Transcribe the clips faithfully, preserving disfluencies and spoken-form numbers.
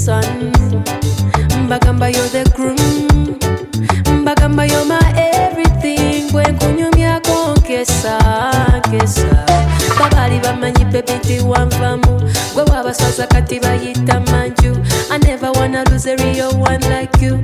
son. Mbagamba, you're the groom. Mbagamba, you're my everything. Bwen kunyumya konkesa, kesa. Babali bamanyi baby wanvamu. Gwe wabaswaza kati bayita manju. I never wanna lose a real one like you.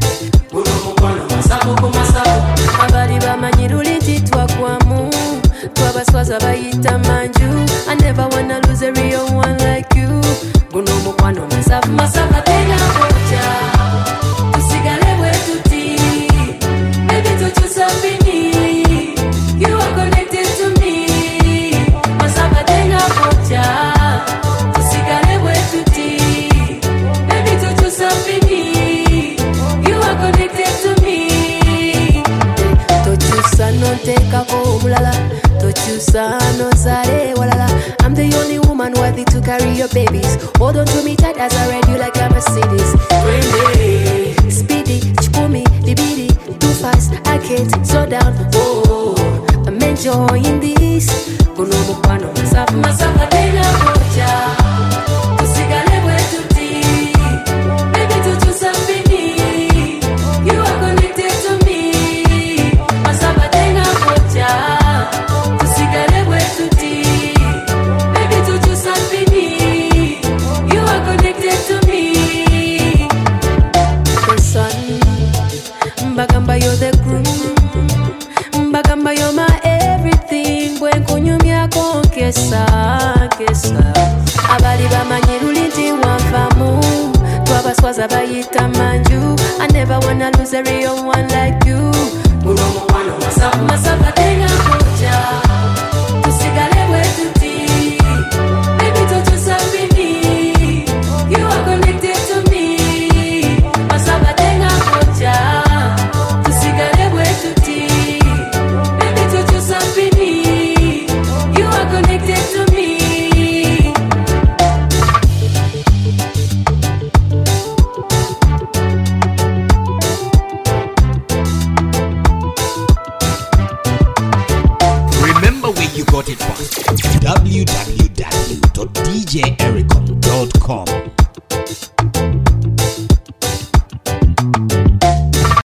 Babali bamanyi lulinti twakwamu. Twabaswaza bayita manju. I never wanna lose a real one like you. Guno mukwano masafu masafu tena kocha. Tusigale wetuti. Baby tuchusa fini. You are connected to me. Masafu tena kocha. Tusigale wetuti. Baby tuchusa fini. You are connected to me. Tochusa no teka ko mulala. Tochusa no zare walala. I'm the only woman worthy to carry your babies. Hold on to me tight as I ride you like a Mercedes. Randy, speedy, chukumi, libidi, too fast, I can't slow down. Oh, I'm enjoying this. Kuno mukwano masafu masafu tena kocha. Tusigale wetuti. Baby tuchusa fini. You are connected to me. Masafu tena kocha. Tusigale wetuti. Baby tuchusa fini. You are connected to me. The son. Mbagamba, you're the groom. Mbagamba, you're my everything. Bwen kunyumya konkesa, kesa. Abali bamanyi lulinti wanvamu. Twabaswaza bayita manju. I never wanna lose a real one like you. Muno mukwano masafu masafu tena kocha.